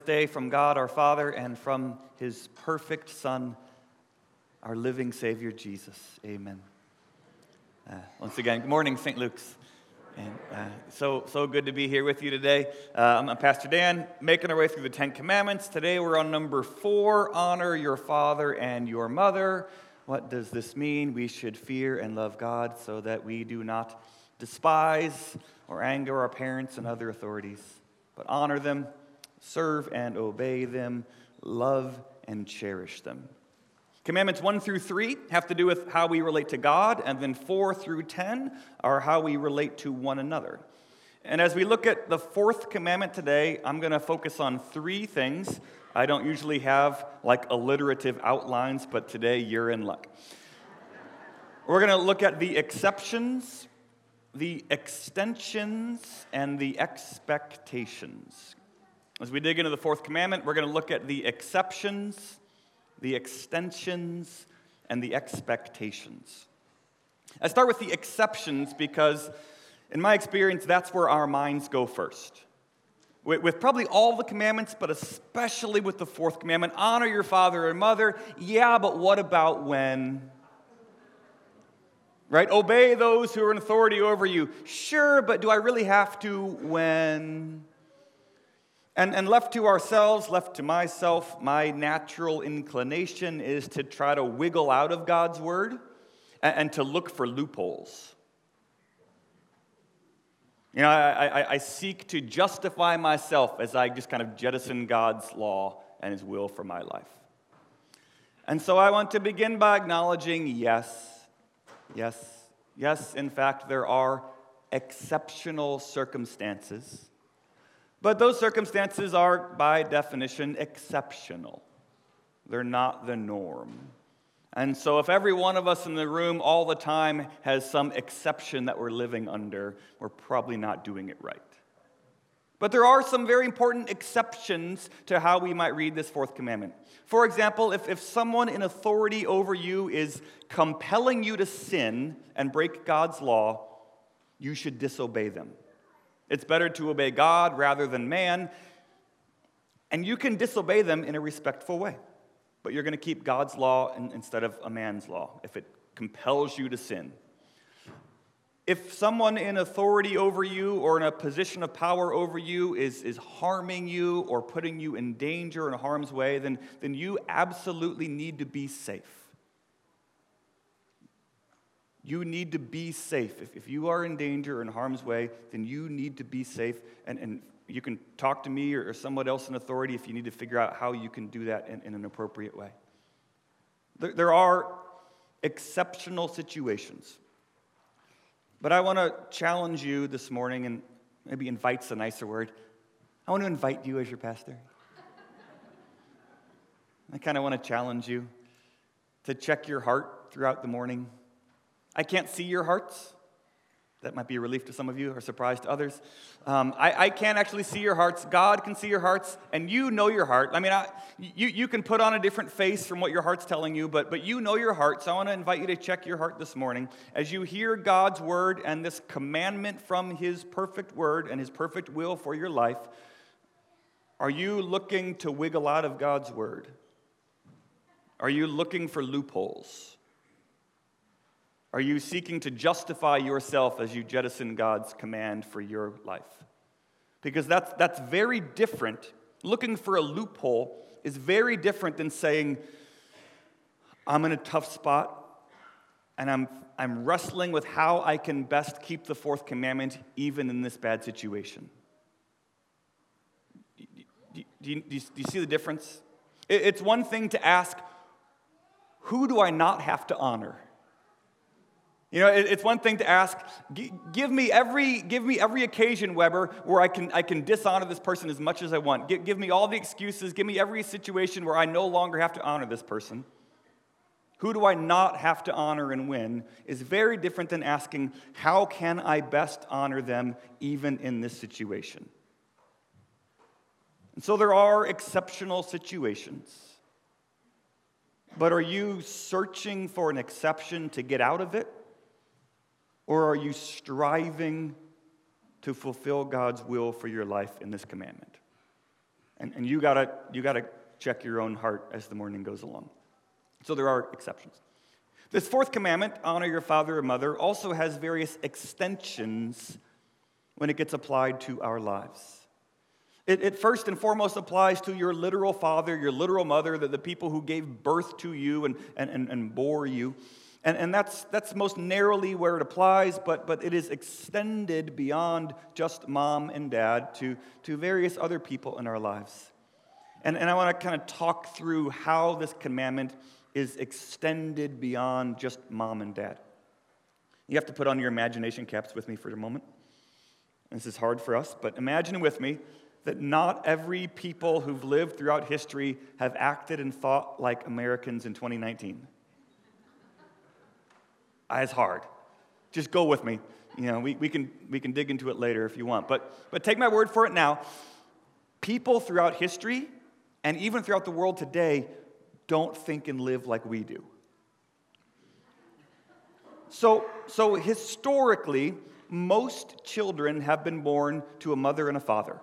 Day from God our Father and from His perfect Son, our living Savior Jesus. Amen. Once again, good morning, St. Luke's. And so good to be here with you today. I'm Pastor Dan, making our way through the Ten Commandments. Today we're on number 4, honor your father and your mother. What does this mean? We should fear and love God so that we do not despise or anger our parents and other authorities, but honor them, serve and obey them, love and cherish them. Commandments 1 through 3 have to do with how we relate to God, and then 4 through 10 are how we relate to one another. And as we look at the 4th commandment today, I'm going to focus on 3 things. I don't usually have like alliterative outlines, but today you're in luck. We're going to look at the exceptions, the extensions, and the expectations. As we dig into the 4th commandment, we're going to look at the exceptions, the extensions, and the expectations. I start with the exceptions because, in my experience, that's where our minds go first. With probably all the commandments, but especially with the 4th commandment, honor your father and mother. Yeah, but what about when? Right? Obey those who are in authority over you. Sure, but do I really have to when? And left to ourselves, left to myself, my natural inclination is to try to wiggle out of God's word and to look for loopholes. You know, I seek to justify myself as I just kind of jettison God's law and His will for my life. And so I want to begin by acknowledging, yes, in fact, there are exceptional circumstances. But those circumstances are, by definition, exceptional. They're not the norm. And so if every one of us in the room all the time has some exception that we're living under, we're probably not doing it right. But there are some very important exceptions to how we might read this 4th commandment. For example, if someone in authority over you is compelling you to sin and break God's law, you should disobey them. It's better to obey God rather than man, and you can disobey them in a respectful way. But you're going to keep God's law instead of a man's law if it compels you to sin. If someone in authority over you or in a position of power over you is harming you or putting you in danger in harm's way, then you absolutely need to be safe. You need to be safe. If you are in danger or in harm's way, then you need to be safe. And you can talk to me or someone else in authority if you need to figure out how you can do that in an appropriate way. There are exceptional situations. But I want to challenge you this morning, and maybe invite's a nicer word. I want to invite you as your pastor. I kind of want to challenge you to check your heart throughout the morning. I can't see your hearts. That might be a relief to some of you or a surprise to others. I can't actually see your hearts. God can see your hearts, and you know your heart. I mean, you can put on a different face from what your heart's telling you, but you know your heart, so I want to invite you to check your heart this morning. As you hear God's word and this commandment from His perfect word and His perfect will for your life, are you looking to wiggle out of God's word? Are you looking for loopholes? Are you seeking to justify yourself as you jettison God's command for your life? Because that's very different. Looking for a loophole is very different than saying, I'm in a tough spot, and I'm wrestling with how I can best keep the 4th commandment even in this bad situation. Do you see the difference? It's one thing to ask, who do I not have to honor? You know, it's one thing to ask, give me every occasion, Weber, where I can dishonor this person as much as I want. Give me all the excuses. Give me every situation where I no longer have to honor this person. Who do I not have to honor and when is very different than asking, how can I best honor them even in this situation? And so there are exceptional situations. But are you searching for an exception to get out of it? Or are you striving to fulfill God's will for your life in this commandment? And you gotta check your own heart as the morning goes along. So there are exceptions. This fourth commandment, honor your father and mother, also has various extensions when it gets applied to our lives. It first and foremost applies to your literal father, your literal mother, the people who gave birth to you and bore you. And that's most narrowly where it applies, but it is extended beyond just mom and dad to various other people in our lives. And I want to kind of talk through how this commandment is extended beyond just mom and dad. You have to put on your imagination caps with me for a moment. This is hard for us, but imagine with me that not every people who've lived throughout history have acted and thought like Americans in 2019. It's hard. Just go with me. We can dig into it later if you want. But take my word for it now. People throughout history and even throughout the world today don't think and live like we do. So historically, most children have been born to a mother and a father.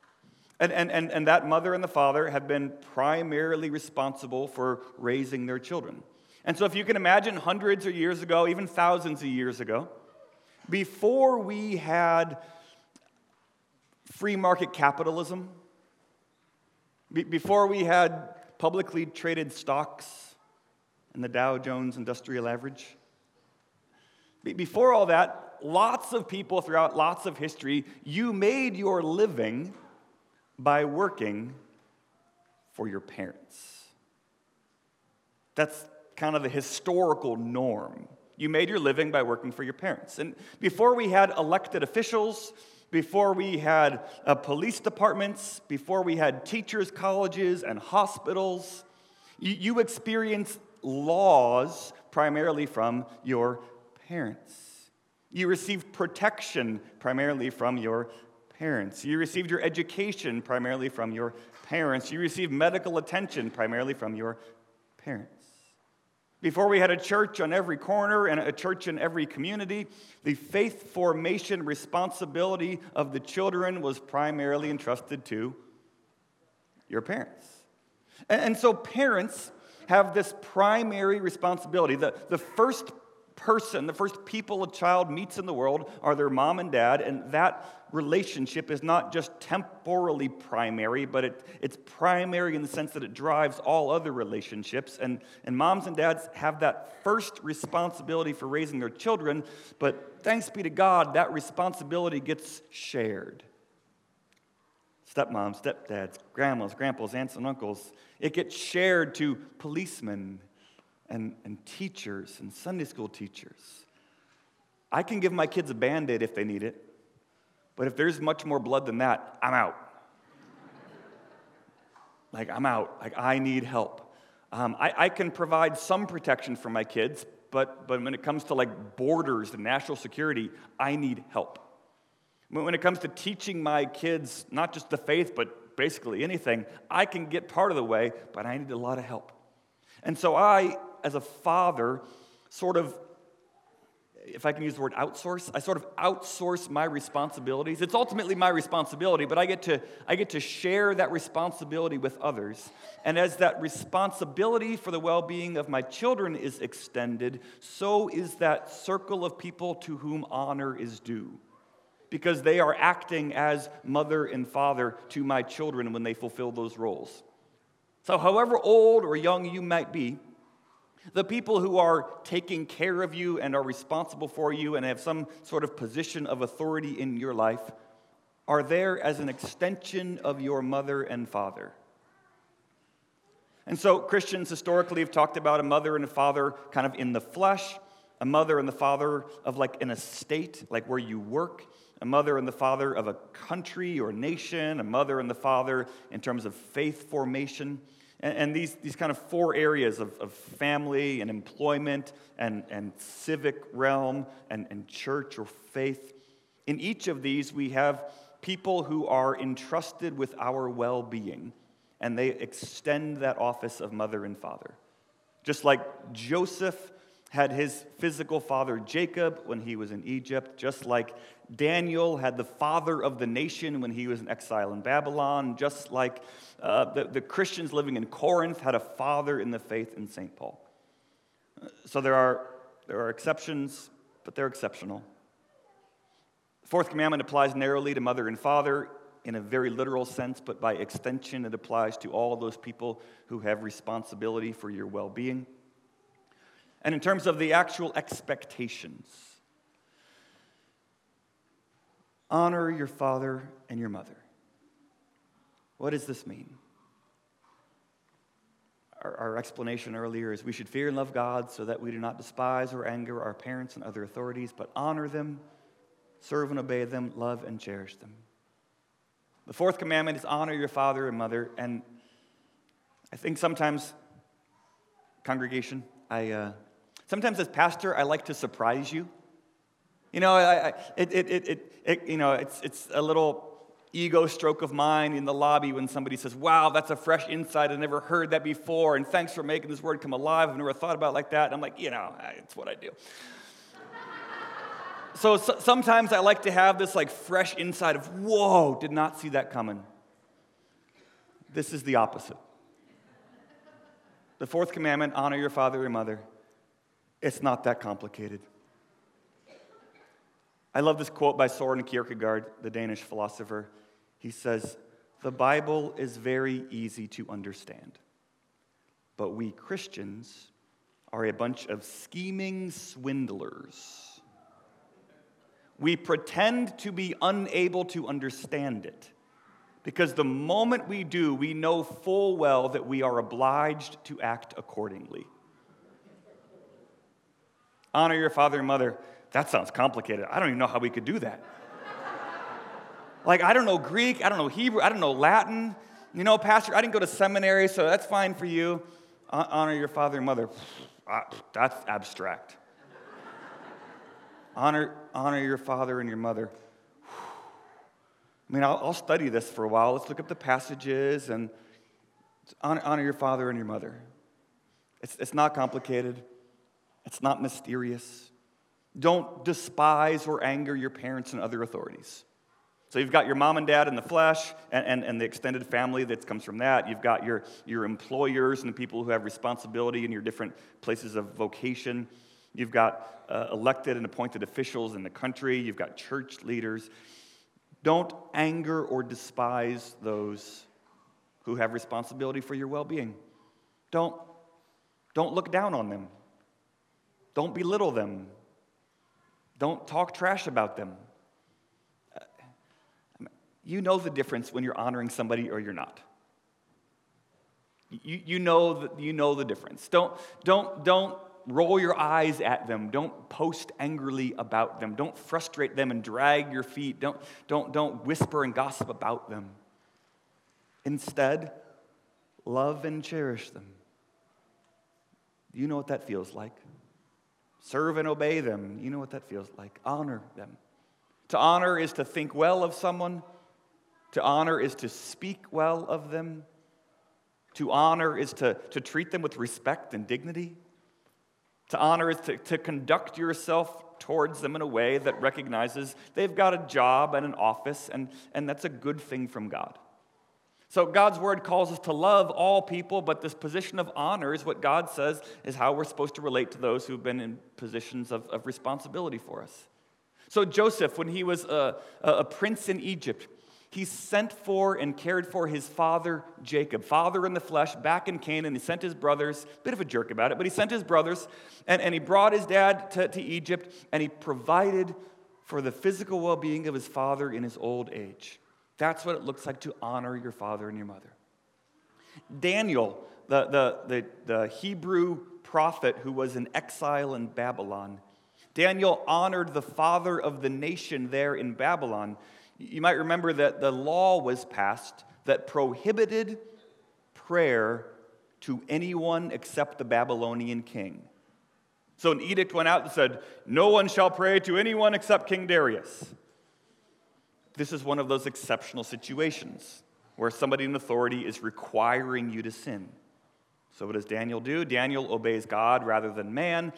And that mother and the father have been primarily responsible for raising their children. And so if you can imagine hundreds of years ago, even thousands of years ago, before we had free market capitalism, before we had publicly traded stocks and the Dow Jones Industrial Average, before all that, lots of people throughout lots of history, you made your living by working for your parents. That's kind of the historical norm. You made your living by working for your parents. And before we had elected officials, before we had police departments, before we had teachers' colleges and hospitals, you experienced laws primarily from your parents. You received protection primarily from your parents. You received your education primarily from your parents. You received medical attention primarily from your parents. Before we had a church on every corner and a church in every community, the faith formation responsibility of the children was primarily entrusted to your parents. And so parents have this primary responsibility. The first person, the first people a child meets in the world are their mom and dad, and that relationship is not just temporally primary, but it's primary in the sense that it drives all other relationships. And moms and dads have that first responsibility for raising their children, but thanks be to God, that responsibility gets shared. Stepmoms, stepdads, grandmas, grandpas, aunts, and uncles. It gets shared to policemen and teachers and Sunday school teachers. I can give my kids a Band-Aid if they need it, but if there's much more blood than that, I'm out. I'm out. I need help. I can provide some protection for my kids, but when it comes to borders and national security, I need help. When it comes to teaching my kids, not just the faith, but basically anything, I can get part of the way, but I need a lot of help. And so I, as a father, sort of, if I can use the word outsource, I sort of outsource my responsibilities. It's ultimately my responsibility, but I get to share that responsibility with others. And as that responsibility for the well-being of my children is extended, so is that circle of people to whom honor is due, because they are acting as mother and father to my children when they fulfill those roles. So however old or young you might be, the people who are taking care of you and are responsible for you and have some sort of position of authority in your life are there as an extension of your mother and father. And so Christians historically have talked about a mother and a father kind of in the flesh, a mother and the father of an estate, like where you work, a mother and the father of a country or nation, a mother and the father in terms of faith formation. And these kind of four areas of family and employment and civic realm and church or faith. In each of these, we have people who are entrusted with our well-being, and they extend that office of mother and father. Just like Joseph had his physical father Jacob when he was in Egypt, just like Daniel had the father of the nation when he was in exile in Babylon, just like the Christians living in Corinth had a father in the faith in St. Paul. So there are exceptions, but they're exceptional. The fourth commandment applies narrowly to mother and father in a very literal sense, but by extension it applies to all those people who have responsibility for your well-being. And in terms of the actual expectations, honor your father and your mother. What does this mean? Our explanation earlier is we should fear and love God so that we do not despise or anger our parents and other authorities, but honor them, serve and obey them, love and cherish them. The fourth commandment is honor your father and mother, and I think sometimes, congregation, sometimes as pastor, I like to surprise you. You know, it's a little ego stroke of mine in the lobby when somebody says, wow, that's a fresh insight. I never heard that before, and thanks for making this word come alive. I've never thought about it like that. And I'm like, it's what I do. So sometimes I like to have this like fresh insight of, whoa, did not see that coming. This is the opposite. The fourth commandment, honor your father and mother. It's not that complicated. I love this quote by Søren Kierkegaard, the Danish philosopher. He says, the Bible is very easy to understand, but we Christians are a bunch of scheming swindlers. We pretend to be unable to understand it, because the moment we do, we know full well that we are obliged to act accordingly. Honor your father and mother. That sounds complicated. I don't even know how we could do that. Like, I don't know Greek, I don't know Hebrew, I don't know Latin. You know, Pastor, I didn't go to seminary, so that's fine for you. Honor your father and mother. That's abstract. Honor your father and your mother. I mean, I'll study this for a while. Let's look up the passages and honor your father and your mother. It's not complicated. It's not mysterious. Don't despise or anger your parents and other authorities. So you've got your mom and dad in the flesh and the extended family that comes from that. You've got your employers and the people who have responsibility in your different places of vocation. You've got elected and appointed officials in the country. You've got church leaders. Don't anger or despise those who have responsibility for your well-being. Don't look down on them. Don't belittle them. Don't talk trash about them. You know the difference when you're honoring somebody or you're not. You know the difference. Don't roll your eyes at them. Don't post angrily about them. Don't frustrate them and drag your feet. Don't whisper and gossip about them. Instead, love and cherish them. You know what that feels like. Serve and obey them. You know what that feels like. Honor them. To honor is to think well of someone. To honor is to speak well of them. To honor is to treat them with respect and dignity. To honor is to conduct yourself towards them in a way that recognizes they've got a job and an office, and that's a good thing from God. So God's word calls us to love all people, but this position of honor is what God says is how we're supposed to relate to those who've been in positions of responsibility for us. So Joseph, when he was a prince in Egypt, he sent for and cared for his father Jacob, father in the flesh, back in Canaan. He sent his brothers, bit of a jerk about it, but he sent his brothers, and he brought his dad to Egypt, and he provided for the physical well-being of his father in his old age. That's what it looks like to honor your father and your mother. Daniel, the Hebrew prophet who was in exile in Babylon, Daniel honored the father of the nation there in Babylon. You might remember that the law was passed that prohibited prayer to anyone except the Babylonian king. So an edict went out that said, no one shall pray to anyone except King Darius. This is one of those exceptional situations where somebody in authority is requiring you to sin. So what does Daniel do? Daniel obeys God rather than man,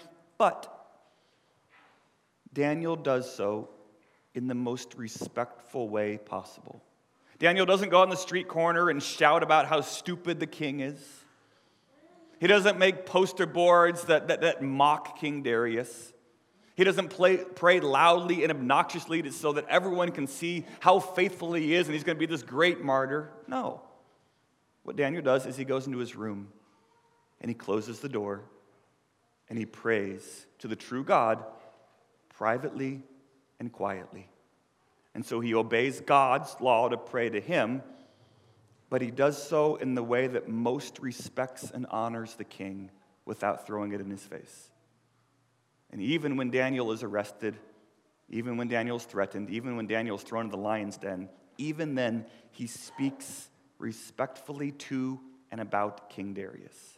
But Daniel does so in the most respectful way possible. Daniel doesn't go on the street corner and shout about how stupid the king is. He doesn't make poster boards that mock King Darius. He doesn't pray loudly and obnoxiously so that everyone can see how faithful he is and he's going to be this great martyr. No. What Daniel does is he goes into his room and he closes the door and he prays to the true God privately and quietly. And so he obeys God's law to pray to him, but he does so in the way that most respects and honors the king without throwing it in his face. And even when Daniel is arrested, even when Daniel's threatened, even when Daniel's thrown in the lion's den, even then he speaks respectfully to and about King Darius.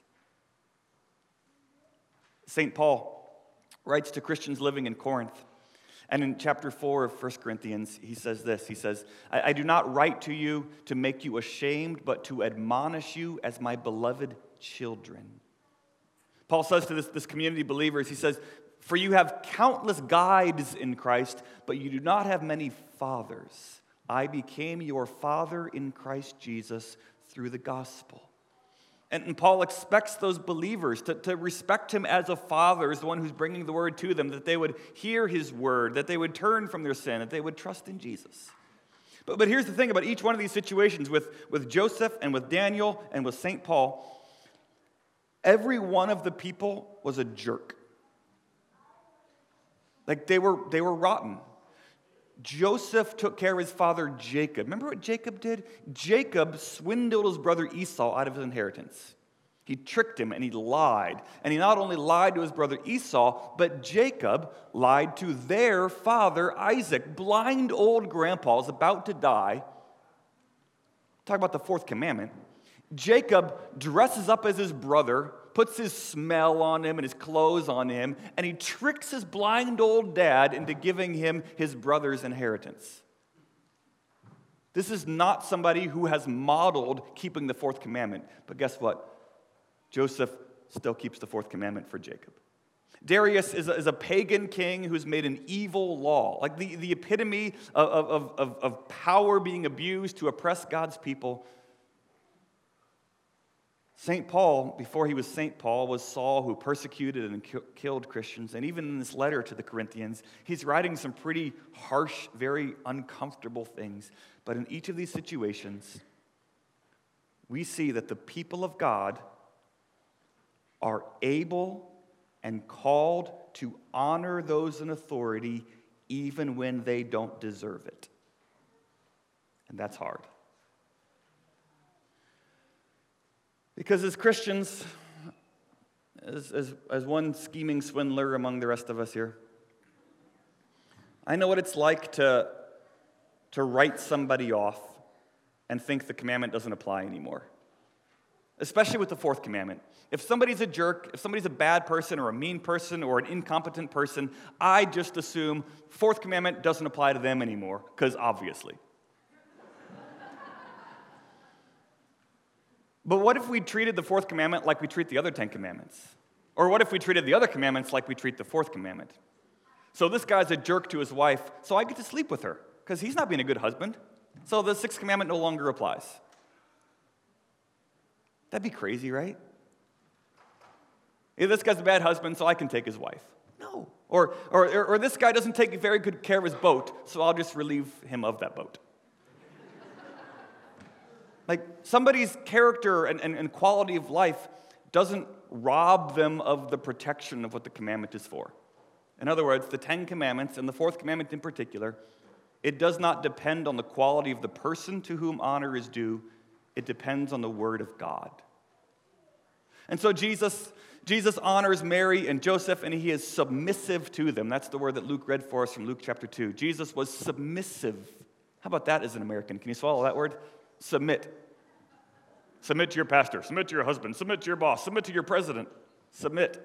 St. Paul writes to Christians living in Corinth, and in chapter 4 of 1 Corinthians, he says this. He says, I do not write to you to make you ashamed, but to admonish you as my beloved children. Paul says to this community of believers, he says, for you have countless guides in Christ, but you do not have many fathers. I became your father in Christ Jesus through the gospel. And Paul expects those believers to respect him as a father, as the one who's bringing the word to them, that they would hear his word, that they would turn from their sin, that they would trust in Jesus. But here's the thing about each one of these situations with Joseph and with Daniel and with St. Paul. Every one of the people was a jerk. Like they were rotten. Joseph took care of his father Jacob. Remember what Jacob did? Jacob swindled his brother Esau out of his inheritance. He tricked him and he lied. And he not only lied to his brother Esau, but Jacob lied to their father Isaac. Blind old grandpa is about to die. Talk about the fourth commandment. Jacob dresses up as his brother, puts his smell on him and his clothes on him, and he tricks his blind old dad into giving him his brother's inheritance. This is not somebody who has modeled keeping the fourth commandment. But guess what? Joseph still keeps the fourth commandment for Jacob. Darius is a pagan king who's made an evil law, like the epitome of power being abused to oppress God's people. St. Paul, before he was St. Paul, was Saul, who persecuted and killed Christians. And even in this letter to the Corinthians, he's writing some pretty harsh, very uncomfortable things. But in each of these situations, we see that the people of God are able and called to honor those in authority even when they don't deserve it. And that's hard. Because as Christians, as one scheming swindler among the rest of us here, I know what it's like to write somebody off and think the commandment doesn't apply anymore. Especially with the fourth commandment. If somebody's a jerk, if somebody's a bad person or a mean person or an incompetent person, I just assume fourth commandment doesn't apply to them anymore, because obviously. But what if we treated the fourth commandment like we treat the other 10 commandments? Or what if we treated the other commandments like we treat the fourth commandment? So this guy's a jerk to his wife, so I get to sleep with her, because he's not being a good husband. So the sixth commandment no longer applies. That'd be crazy, right? This guy's a bad husband, so I can take his wife. No. Or this guy doesn't take very good care of his boat, so I'll just relieve him of that boat. Like, somebody's character and quality of life doesn't rob them of the protection of what the commandment is for. In other words, the 10 commandments, and the fourth commandment in particular, it does not depend on the quality of the person to whom honor is due. It depends on the word of God. And so Jesus honors Mary and Joseph, and he is submissive to them. That's the word that Luke read for us from Luke chapter 2. Jesus was submissive. How about that as an American? Can you swallow that word? Submit. Submit to your pastor. Submit to your husband. Submit to your boss. Submit to your president. Submit.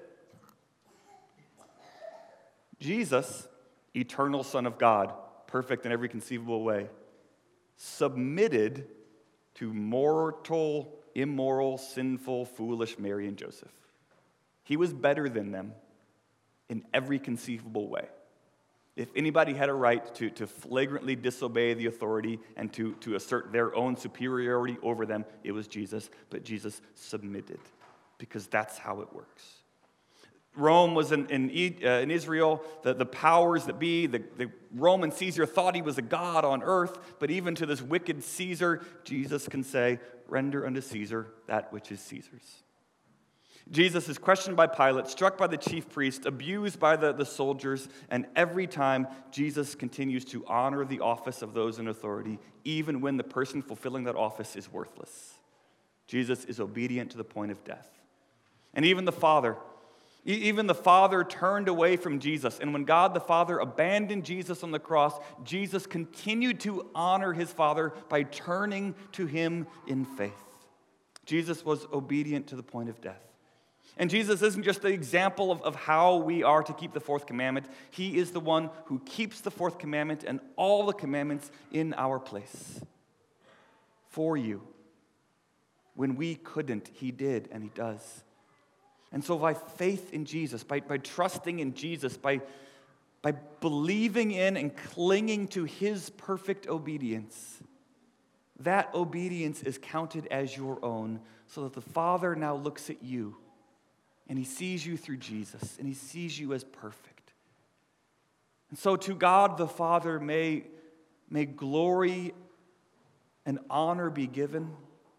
Jesus, eternal Son of God, perfect in every conceivable way, submitted to mortal, immoral, sinful, foolish Mary and Joseph. He was better than them in every conceivable way. If anybody had a right to flagrantly disobey the authority and to assert their own superiority over them, it was Jesus. But Jesus submitted, because that's how it works. Rome was in Israel, the powers that be, the Roman Caesar thought he was a god on earth, but even to this wicked Caesar, Jesus can say, render unto Caesar that which is Caesar's. Jesus is questioned by Pilate, struck by the chief priest, abused by the soldiers, and every time Jesus continues to honor the office of those in authority, even when the person fulfilling that office is worthless. Jesus is obedient to the point of death. And even the Father turned away from Jesus. And when God the Father abandoned Jesus on the cross, Jesus continued to honor his Father by turning to him in faith. Jesus was obedient to the point of death. And Jesus isn't just the example of how we are to keep the fourth commandment. He is the one who keeps the fourth commandment and all the commandments in our place. For you. When we couldn't, he did, and he does. And so by faith in Jesus, by trusting in Jesus, by believing in and clinging to his perfect obedience, that obedience is counted as your own, so that the Father now looks at you and he sees you through Jesus, and he sees you as perfect. And so to God the Father may glory and honor be given,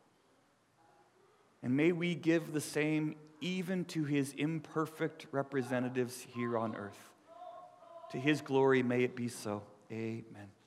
and may we give the same even to his imperfect representatives here on earth. To his glory may it be so. Amen.